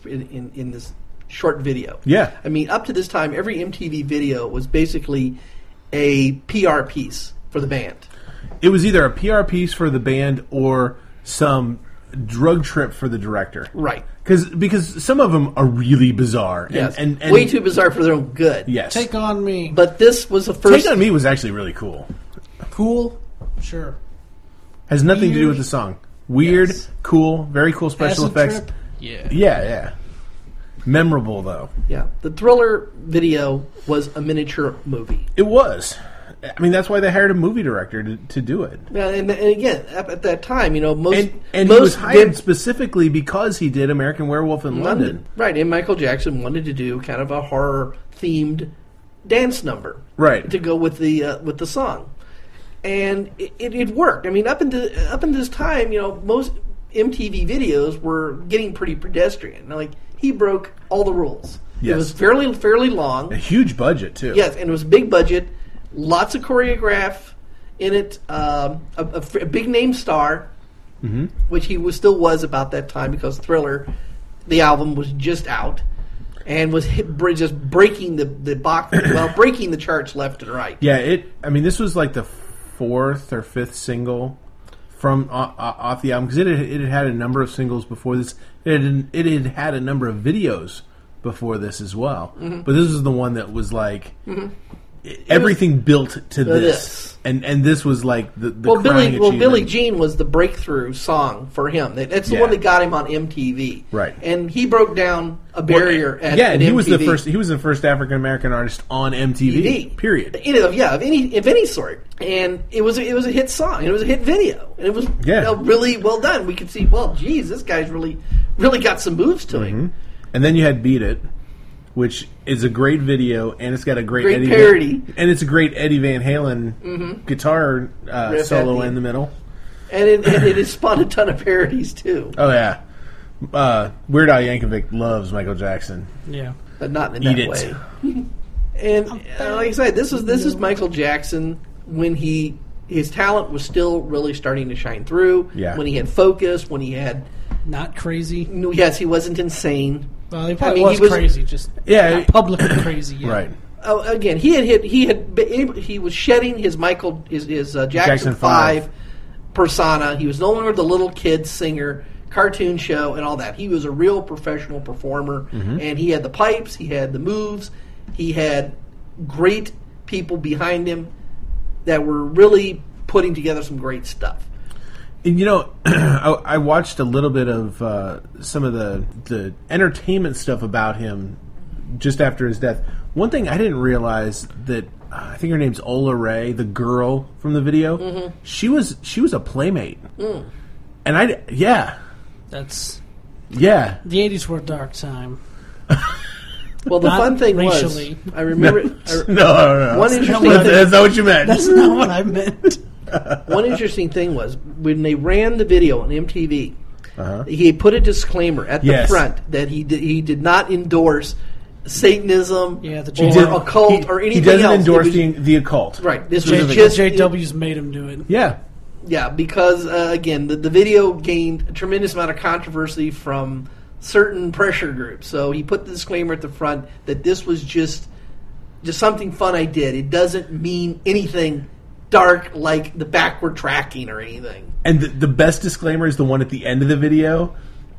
this short video. Yeah. I mean, up to this time, every MTV video was basically a PR piece for the band. It was either a PR piece for the band or some drug trip for the director. Right. Because some of them are really bizarre. Yes. And way too bizarre for their own good. Yes. Take on Me. But this was the first. Take On Me was actually really cool. Cool? Sure. Has nothing to do Weird. with the song. Weird, Yes. cool, very cool special Acid effects. Trip? Yeah. Yeah. Memorable though. Yeah. The Thriller video was a miniature movie. It was. I mean, that's why they hired a movie director to do it. Yeah, and again, at that time, most And most he was hired specifically because he did American Werewolf in London. Right, and Michael Jackson wanted to do kind of a horror themed dance number, Right. to go with the song, and it worked. I mean, up into this time, most MTV videos were getting pretty pedestrian. Like, he broke all the rules. Yes. It was fairly long. A huge budget too. Yes, and it was a big budget, lots of choreograph in it, a big name star, which he still was about that time because Thriller, the album, was just out and was just breaking the box, breaking the charts left and right. Yeah, this was like the fourth or fifth single from off the album because it had had a number of singles before this. It had had a number of videos before this as well, but this was the one that was like everything built to this, and this was like the crowning achievement. Billie Jean was the breakthrough song for him. That's the one that got him on MTV, right? And he broke down a barrier. And he was the first. He was the first African American artist on MTV. Period. Of any sort. And it was a hit song. And it was a hit video. And it was really well done. We could see, well, geez, this guy's really got some moves to him. And then you had Beat It, which is a great video, and it's got a great Eddie parody, and it's a great Eddie Van Halen guitar solo in the middle, and it has spawned a ton of parodies too. Oh yeah, Weird Al Yankovic loves Michael Jackson. Yeah, but not in that way. And like I said, this is Michael Jackson when his talent was still really starting to shine through. Yeah. When he had focus, when he had not crazy. Yes, he wasn't insane. Well, he probably was crazy, just not publicly crazy yet. Right. Again, he was shedding his Jackson 5 persona. He was no longer the little kid singer, cartoon show, and all that. He was a real professional performer, and he had the pipes, he had the moves, he had great people behind him that were really putting together some great stuff. And I watched a little bit of some of the entertainment stuff about him just after his death. One thing I didn't realize that I think her name's Ola Ray, the girl from the video. She was a playmate, and that's the 80s were a dark time. Well, the fun thing racially. was, I remember. No. One interesting. That's not what you meant. That's not what I meant. One interesting thing was when they ran the video on MTV, he put a disclaimer at the front that he did not endorse Satanism or occult or anything else. He doesn't endorse the occult. Right. This was just JW's made him do it. Yeah. Yeah, because again, the video gained a tremendous amount of controversy from certain pressure groups. So he put the disclaimer at the front that this was just something fun I did. It doesn't mean anything dark like the backward tracking or anything. And the best disclaimer is the one at the end of the video.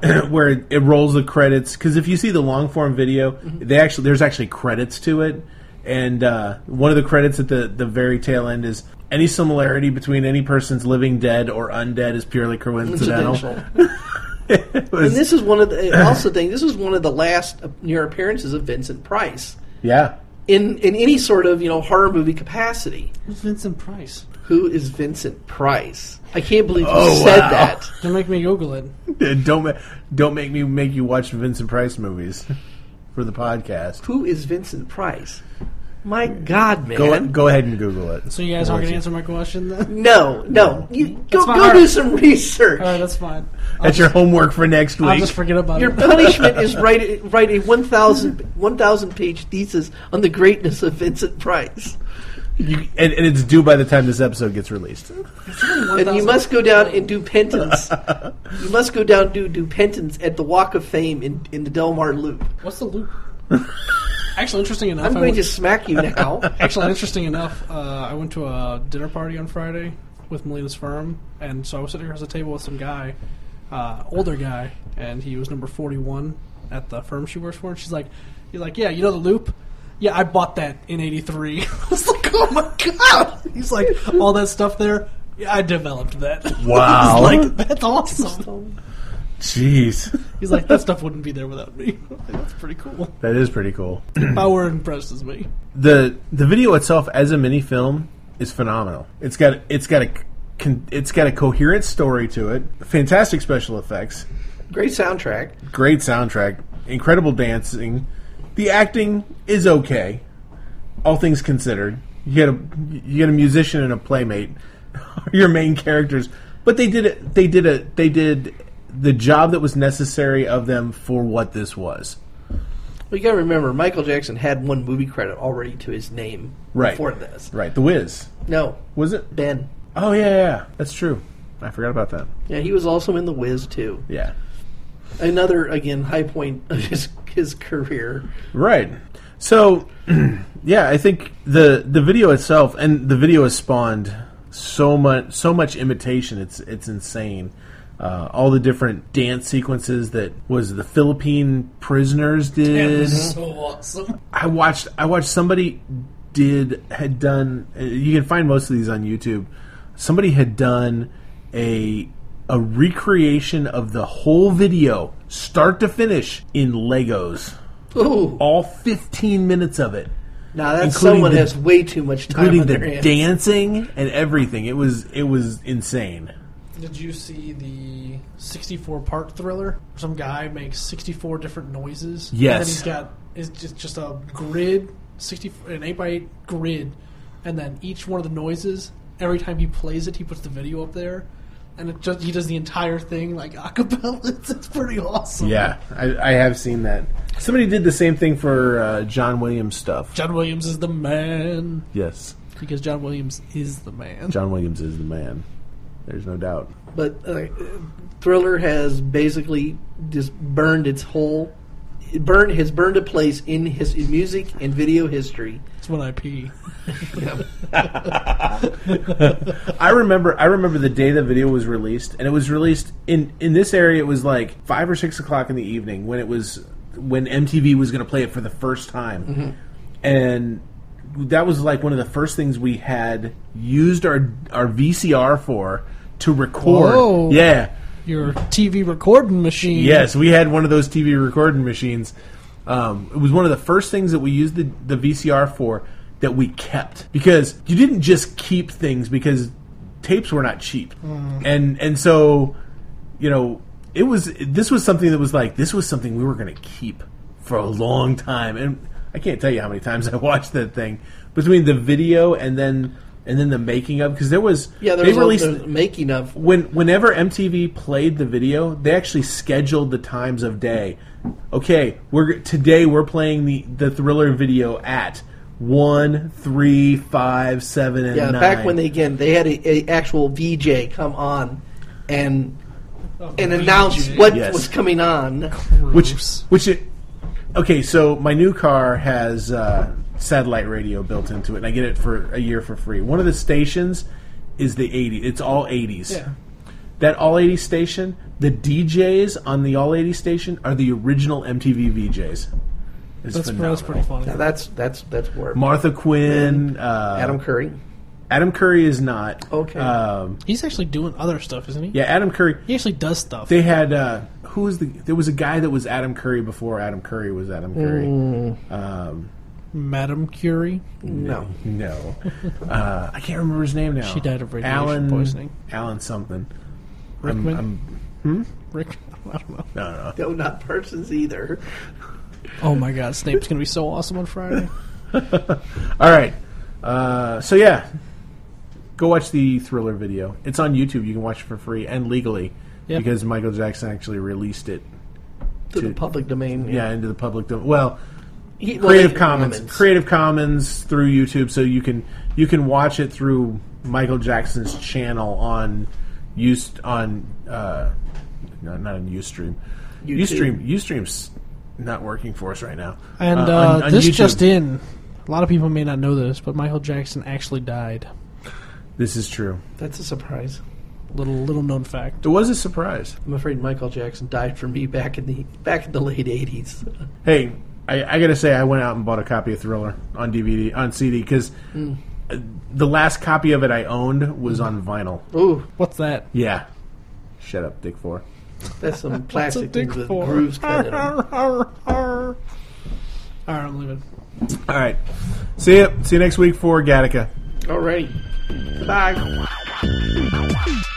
where it rolls the credits. Because if you see the long form video, there's actually credits to it, and one of the credits at the very tail end is any similarity between any person's living dead or undead is purely coincidental. And this is one of the also think this was one of the last near appearances of Vincent Price. Yeah. In any sort of horror movie capacity. Who's Vincent Price? Who is Vincent Price? I can't believe you said that. Don't make me Google it. Don't make me make you watch Vincent Price movies for the podcast. Who is Vincent Price? My God, man! Go ahead and Google it. So you guys aren't going to answer my question then? No. You go do some research. All right, that's fine. That's your homework for next week. I'll just forget about Your it. punishment is write a 1,000 page thesis on the greatness of Vincent Price. And it's due by the time this episode gets released. And you must go down and do penance. You must go down and do penance at the Walk of Fame in the Del Mar Loop. What's the loop? Actually, interesting enough, I'm going to smack you now. Actually, interesting enough, I went to a dinner party on Friday with Melina's firm, and so I was sitting across the table with some guy, older guy, and he was number 41 at the firm she works for, and he's like, yeah, you know the loop? Yeah, I bought that in '83. I was like, oh my God! He's like, all that stuff there? Yeah, I developed that. Wow. I was like, that's awesome. Jeez. He's like, that stuff wouldn't be there without me. That's pretty cool. That is pretty cool. Power impresses me. The video itself as a mini film is phenomenal. It's got a coherent story to it. Fantastic special effects. Great soundtrack. Great soundtrack. Incredible dancing. The acting is okay, all things considered. You get a musician and a playmate, your main characters, but they did the job that was necessary of them for what this was. Well, you got to remember, Michael Jackson had one movie credit already to his name before this. Right, The Wiz. No, was it Ben? Oh yeah, that's true. I forgot about that. Yeah, he was also in The Wiz too. Yeah. Another, again, high point of his career. Right. So, yeah, I think the video itself, and the video has spawned so much imitation. It's insane. All the different dance sequences that was the Philippine prisoners did. That was so awesome. I watched somebody had done. You can find most of these on YouTube. Somebody had done a recreation of the whole video, start to finish, in Legos. Ooh. All 15 minutes of it. Now that's someone has way too much time on their hands. Including the dancing and everything. It was insane. Did you see the 64-part Thriller? Some guy makes 64 different noises. Yes. And then it's just a grid, an 8x8 grid, and then each one of the noises, every time he plays it, he puts the video up there. And he does the entire thing like a cappella. It's pretty awesome. Yeah, I have seen that. Somebody did the same thing for John Williams stuff. John Williams is the man. Yes. Because John Williams is the man. John Williams is the man. There's no doubt. But Thriller has basically just burned has burned a place in his music and video history. It's when I pee. I remember the day the video was released, and it was released in this area. It was like 5 or 6 o'clock in the evening when MTV was going to play it for the first time, and that was like one of the first things we had used our VCR for to record. Whoa. Yeah. Your TV recording machine. Yes, we had one of those TV recording machines. It was one of the first things that we used the VCR for that we kept, because you didn't just keep things because tapes were not cheap, and so this was something that was like, this was something we were going to keep for a long time, and I can't tell you how many times I watched that thing between the video and then the making of, because there was the making of. Whenever MTV played the video, they actually scheduled the times of day. Okay, today we're playing the Thriller video at 1, 3, 5, 7, and 9. Back when they had a actual VJ come on and announce what was coming on. Okay, so my new car has satellite radio built into it, and I get it for a year for free. One of the stations is the 80s. It's all 80s. Yeah. that All 80 station, the DJs on the All 80 station are the original MTV VJs. It's That's phenomenal. pretty funny. Now that's where Martha Quinn, Adam Curry. Adam Curry is not. Okay. He's actually doing other stuff, isn't he? Yeah, Adam Curry. He actually does stuff. They had there was a guy that was Adam Curry before Adam Curry was Adam Curry. Madame Curie. No. I can't remember his name now. She died of radiation poisoning. Alan something. Rickman. Rick. I don't know. No. No, not persons either. Oh my God, Snape's gonna be so awesome on Friday. All right. So yeah, go watch the Thriller video. It's on YouTube. You can watch it for free and legally because Michael Jackson actually released it To the public domain. Yeah, into the public domain. Well, Creative Commons through YouTube, so you can watch it through Michael Jackson's channel on not on Ustream. Ustream's not working for us right now. And on this YouTube. just in, a lot of people may not know this, but Michael Jackson actually died. This is true. That's a surprise. Little known fact. It was a surprise. I'm afraid Michael Jackson died for me back in the late 80s. Hey, I gotta say, I went out and bought a copy of Thriller on DVD, on CD, because the last copy of it I owned was on vinyl. Ooh, What's that? Yeah. Shut up, Dick 4. that's some What's a plastic dick things with for? grooves cut in them. All right, I'm leaving. All right. See you next week for Gattaca. Alrighty. Bye.